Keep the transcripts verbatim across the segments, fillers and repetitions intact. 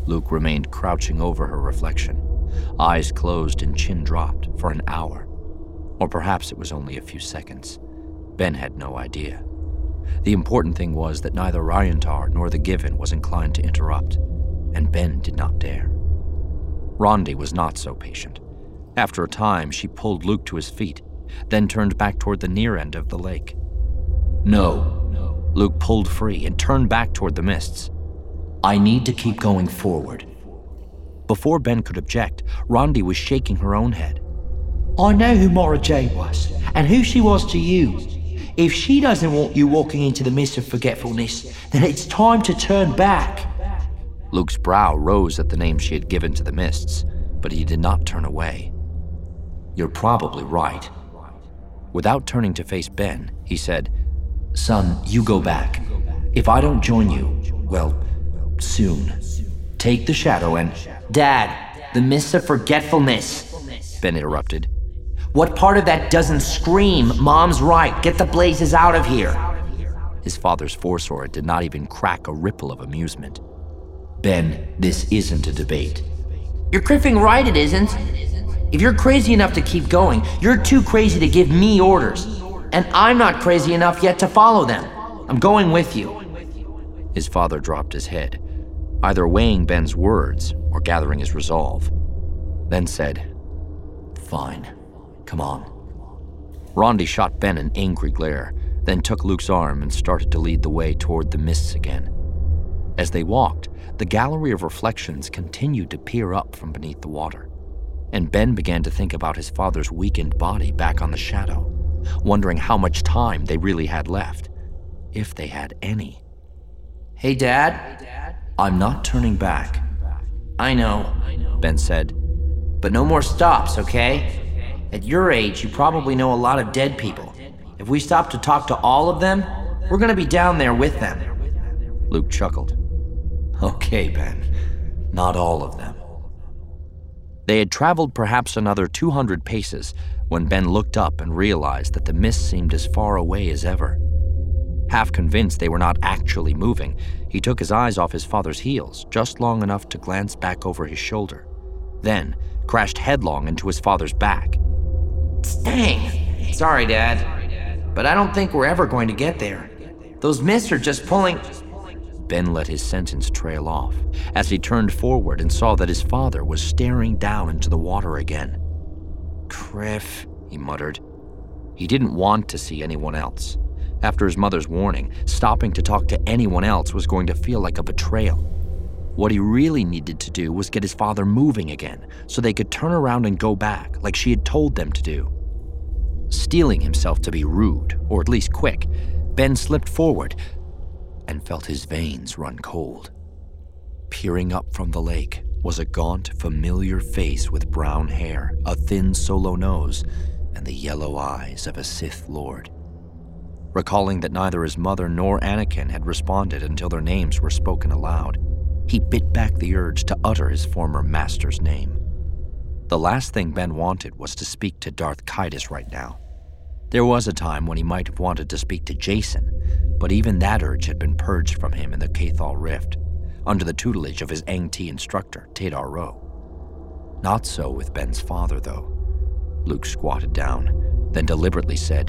Luke remained crouching over her reflection, eyes closed and chin dropped, for an hour. Or perhaps it was only a few seconds. Ben had no idea. The important thing was that neither Ryantar nor the Given was inclined to interrupt, and Ben did not dare. Rondi was not so patient. After a time, she pulled Luke to his feet, then turned back toward the near end of the lake. No. Luke pulled free and turned back toward the mists. I need to keep going forward. Before Ben could object, Rondi was shaking her own head. I know who Mara Jade was, and who she was to you. If she doesn't want you walking into the mist of forgetfulness, then it's time to turn back. Luke's brow rose at the name she had given to the mists, but he did not turn away. You're probably right. Without turning to face Ben, he said, Son, you go back. If I don't join you, well, soon. Take the shadow and... Dad, the mist of forgetfulness, Ben interrupted. What part of that doesn't scream, Mom's right, get the blazes out of here? His father's force aura did not even crack a ripple of amusement. Ben, this isn't a debate. You're criffing right it isn't. If you're crazy enough to keep going, you're too crazy to give me orders. And I'm not crazy enough yet to follow them. I'm going with you. His father dropped his head, either weighing Ben's words or gathering his resolve, then said, Fine, come on. Rondi shot Ben an angry glare, then took Luke's arm and started to lead the way toward the mists again. As they walked, the gallery of reflections continued to peer up from beneath the water, and Ben began to think about his father's weakened body back on the shadow, wondering how much time they really had left, if they had any. Hey, Dad? I'm not turning back. I know, Ben said. But no more stops, okay? At your age, you probably know a lot of dead people. If we stop to talk to all of them, we're gonna be down there with them. Luke chuckled. Okay, Ben. Not all of them. They had traveled perhaps another two hundred paces when Ben looked up and realized that the mist seemed as far away as ever. Half convinced they were not actually moving, he took his eyes off his father's heels just long enough to glance back over his shoulder, then crashed headlong into his father's back. Dang! Sorry, Dad, but I don't think we're ever going to get there. Those mists are just pulling... Ben let his sentence trail off as he turned forward and saw that his father was staring down into the water again. Criff, he muttered. He didn't want to see anyone else. After his mother's warning, stopping to talk to anyone else was going to feel like a betrayal. What he really needed to do was get his father moving again so they could turn around and go back like she had told them to do. Steeling himself to be rude, or at least quick, Ben slipped forward and felt his veins run cold. Peering up from the lake was a gaunt, familiar face with brown hair, a thin solo nose, and the yellow eyes of a Sith Lord. Recalling that neither his mother nor Anakin had responded until their names were spoken aloud, he bit back the urge to utter his former master's name. The last thing Ben wanted was to speak to Darth Caedus right now. There was a time when he might have wanted to speak to Jacen, but even that urge had been purged from him in the Cathal Rift, under the tutelage of his Ang-Ti instructor, Tadar Ro. Not so with Ben's father, though. Luke squatted down, then deliberately said,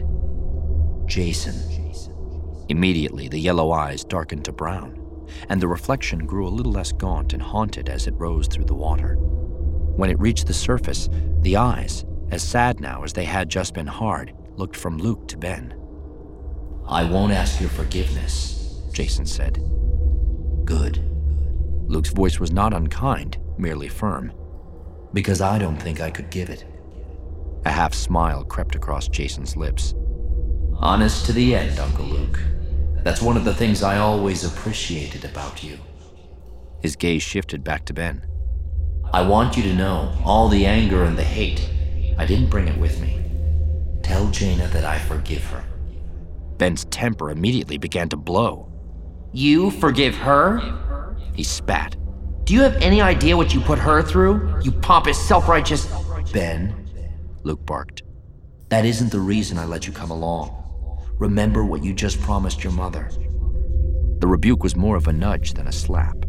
Jacen. Immediately, the yellow eyes darkened to brown, and the reflection grew a little less gaunt and haunted as it rose through the water. When it reached the surface, the eyes, as sad now as they had just been hard, looked from Luke to Ben. I won't ask your forgiveness, Jacen said. Good. Luke's voice was not unkind, merely firm. Because I don't think I could give it. A half smile crept across Jacen's lips. Honest to the end, Uncle Luke. That's one of the things I always appreciated about you. His gaze shifted back to Ben. I want you to know, all the anger and the hate, I didn't bring it with me. Tell Jaina that I forgive her. Ben's temper immediately began to blow. You forgive her? He spat. Do you have any idea what you put her through? You pompous, self-righteous... Ben, Luke barked. That isn't the reason I let you come along. Remember what you just promised your mother. The rebuke was more of a nudge than a slap,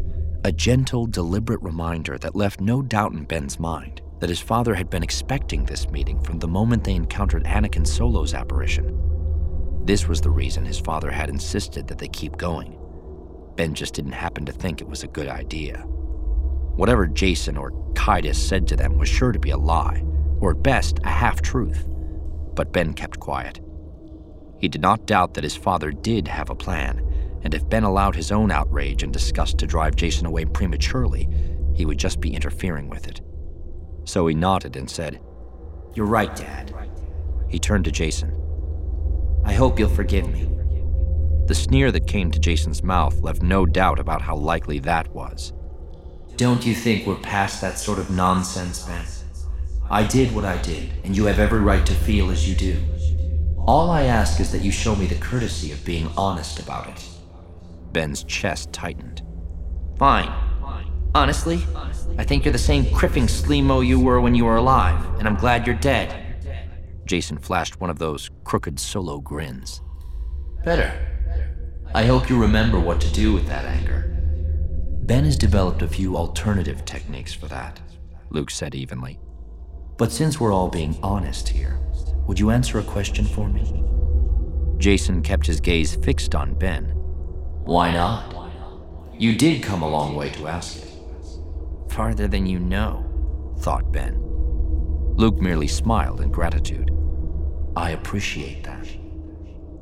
A gentle, deliberate reminder that left no doubt in Ben's mind that his father had been expecting this meeting from the moment they encountered Anakin Solo's apparition. This was the reason his father had insisted that they keep going. Ben just didn't happen to think it was a good idea. Whatever Jacen or Caedus said to them was sure to be a lie, or at best, a half-truth. But Ben kept quiet. He did not doubt that his father did have a plan, and if Ben allowed his own outrage and disgust to drive Jacen away prematurely, he would just be interfering with it. So he nodded and said, "You're right, Dad." He turned to Jacen. "I hope you'll forgive me." The sneer that came to Jacen's mouth left no doubt about how likely that was. "Don't you think we're past that sort of nonsense, Ben? I did what I did, and you have every right to feel as you do. All I ask is that you show me the courtesy of being honest about it." Ben's chest tightened. Fine. Honestly, I think you're the same criffing sleemo you were when you were alive, and I'm glad you're dead. Jacen flashed one of those crooked Solo grins. "Better. I hope you remember what to do with that anger." "Ben has developed a few alternative techniques for that," Luke said evenly. "But since we're all being honest here, would you answer a question for me?" Jacen kept his gaze fixed on Ben. "Why not? You did come a long way to ask it." Farther than you know, thought Ben. Luke merely smiled in gratitude. "I appreciate that."